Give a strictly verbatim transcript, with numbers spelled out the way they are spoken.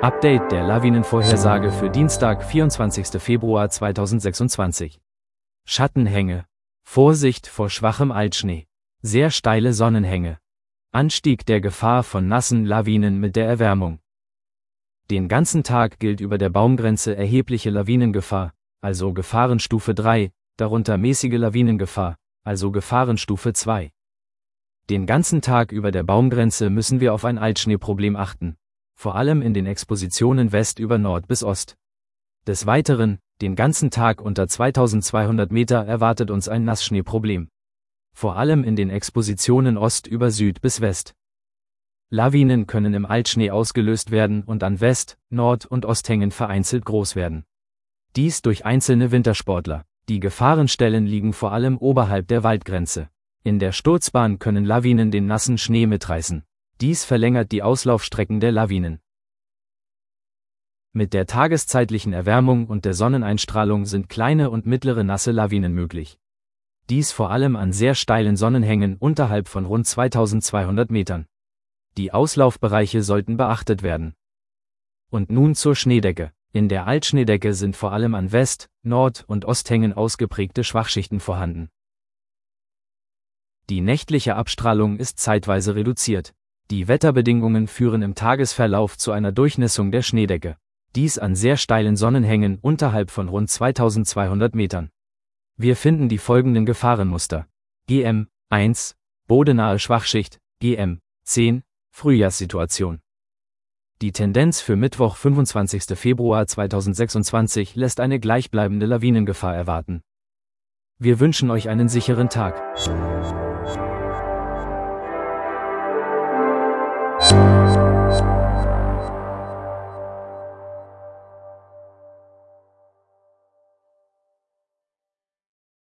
Update der Lawinenvorhersage für Dienstag, vierundzwanzigsten Februar zweitausendsechsundzwanzig. Schattenhänge. Vorsicht vor schwachem Altschnee. Sehr steile Sonnenhänge. Anstieg der Gefahr von nassen Lawinen mit der Erwärmung. Den ganzen Tag gilt über der Baumgrenze erhebliche Lawinengefahr, also Gefahrenstufe drei, darunter mäßige Lawinengefahr, also Gefahrenstufe zwei. Den ganzen Tag über der Baumgrenze müssen wir auf ein Altschneeproblem achten, vor allem in den Expositionen West über Nord bis Ost. Des Weiteren, den ganzen Tag unter zweitausendzweihundert Meter erwartet uns ein Nassschneeproblem. Vor allem in den Expositionen Ost über Süd bis West. Lawinen können im Altschnee ausgelöst werden und an West-, Nord- und Osthängen vereinzelt groß werden. Dies durch einzelne Wintersportler. Die Gefahrenstellen liegen vor allem oberhalb der Waldgrenze. In der Sturzbahn können Lawinen den nassen Schnee mitreißen. Dies verlängert die Auslaufstrecken der Lawinen. Mit der tageszeitlichen Erwärmung und der Sonneneinstrahlung sind kleine und mittlere nasse Lawinen möglich. Dies vor allem an sehr steilen Sonnenhängen unterhalb von rund zweitausendzweihundert Metern. Die Auslaufbereiche sollten beachtet werden. Und nun zur Schneedecke. In der Altschneedecke sind vor allem an West-, Nord- und Osthängen ausgeprägte Schwachschichten vorhanden. Die nächtliche Abstrahlung ist zeitweise reduziert. Die Wetterbedingungen führen im Tagesverlauf zu einer Durchnässung der Schneedecke. Dies an sehr steilen Sonnenhängen unterhalb von rund zweitausendzweihundert Metern. Wir finden die folgenden Gefahrenmuster. G M eins, bodenahe Schwachschicht, G M zehn, Frühjahrssituation. Die Tendenz für Mittwoch, fünfundzwanzigsten Februar zweitausendsechsundzwanzig lässt eine gleichbleibende Lawinengefahr erwarten. Wir wünschen euch einen sicheren Tag.